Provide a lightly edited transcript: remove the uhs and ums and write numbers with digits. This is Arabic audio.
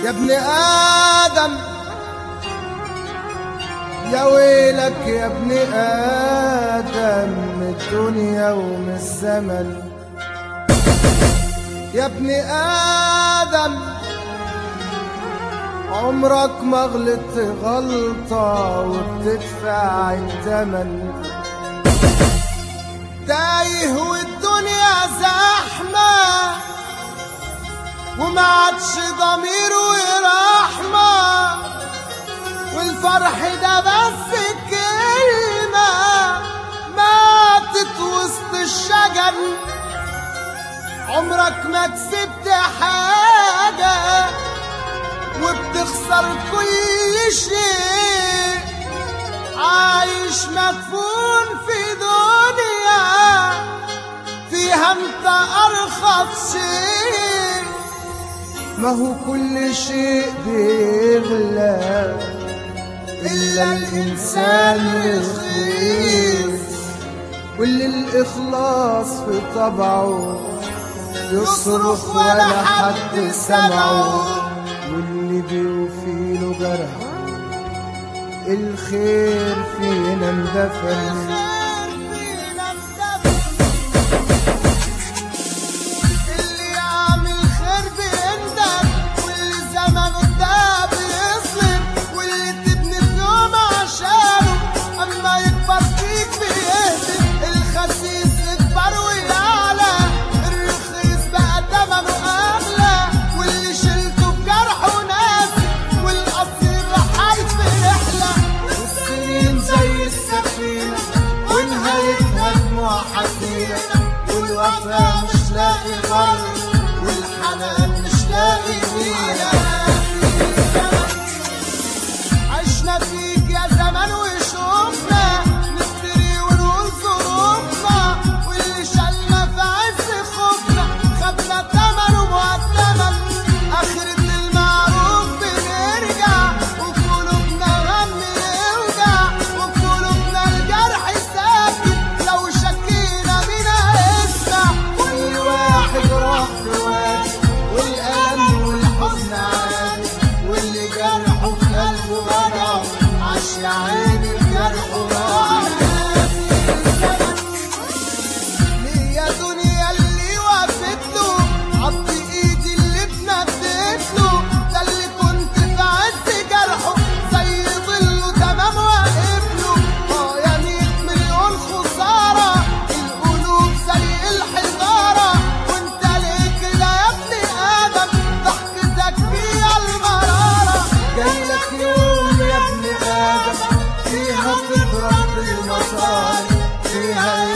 يا ابن آدم يا ويلك يا ابن آدم من الدنيا ومن الزمن. يا ابن آدم عمرك ما غلطت غلطة وبتدفع الثمن. تايه والدنيا زحمة وما عادش ضمير ورحمة، والفرح ده بس كلمة ماتت وسط الشجن. عمرك ما كسبت حاجة وبتخسر كل شيء، عايش مدفون في دنيا فيها انت ارخص شيء. ما هو كل شيء بيغلى إلا الإنسان الرخيص، واللي الإخلاص في طبعه يصرخ ولا حد سمعه، واللي بيوفيله جرح الخير فينا اندفن. والوفا مش لاقي غر والحنان مش لاقي مينا. عشنا فيك يا زمان وشوفنا نفتري ونقول ظروفنا، واللي شالنا في عز خوفنا خدنا تمن ومقدما. آخرة المعروف بنرجع وفي قلوبنا غم يوجع، وفي قلوبنا الجرح ساكت لو شكينا والألم والحزن عادي، واللي جرحه في قلبه غدا عاش يا عيني بجرحه راضي. ليه يا دنيا اللي وقفت له عض ايدي اللي اتمدت له، ده اللي كنت في عز جرحه زي ظله تمام واقف له. يا 100 مليون خسارة القلوب زي الحجارة، وانت ليه كده يا ابن آدم ضحكتك فيها المرارة. جايلك يوم يا ابن آدم فيها تبرد المصاري، فيها